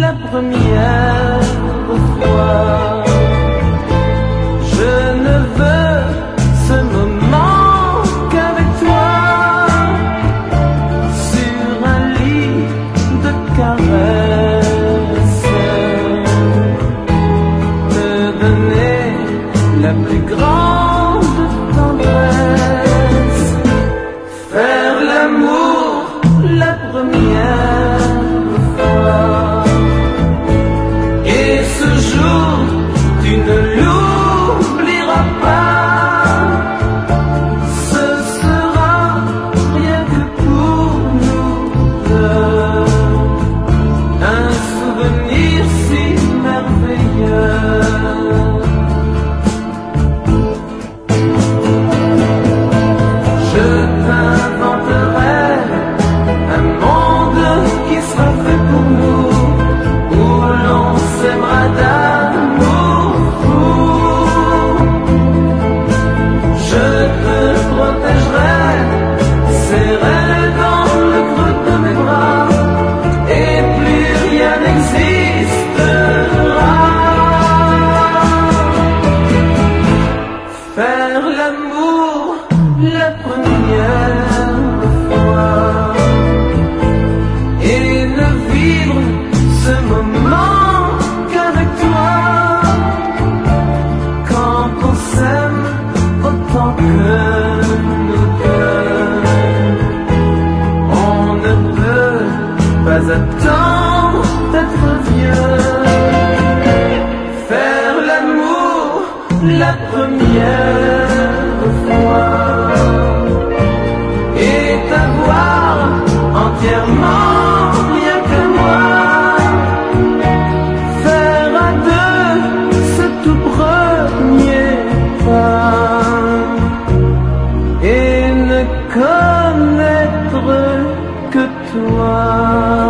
la première fois. Je ne veux ce moment qu'avec toi, sur un lit de caresses, te donner la plus grande tendresse, faire l'amour la première fois. Et ce jour, tu ne l'oublieras pas, ce sera rien que pour nous deux, un souvenir si merveilleux. Je t'inventerai un monde qui sera fait pour nous, où l'on s'aimera d'amour fou. Je te protégerai, serré dans le creux de mes bras, et plus rien n'existera. Faire l'amour la première fois, et ne vivre ce moment qu'avec toi. Quand on s'aime autant que nous deux, on ne peut pas attendre d'être vieux. Faire l'amour la première fois, et t'avoir entièrement rien que moi. Faire à deux ce tout premier pas, et ne connaître que toi.